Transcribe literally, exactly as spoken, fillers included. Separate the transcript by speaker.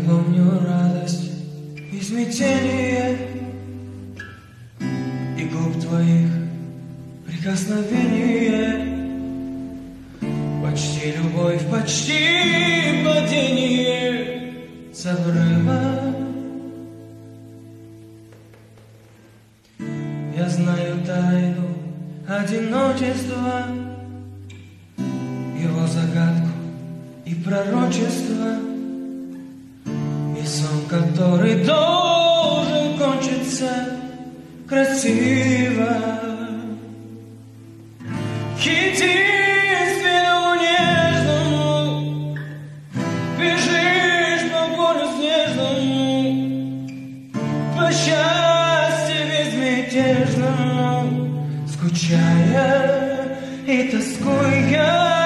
Speaker 1: помню радость и смятение, и губ твоих прикосновение. Почти любовь, почти падение с обрыва. Я знаю тайну одиночества, его загадку и пророчество, и сон, который должен кончиться красиво. К единственному нежному бежишь по полю снежному, по счастью безмятежному, скучая и тоскуя.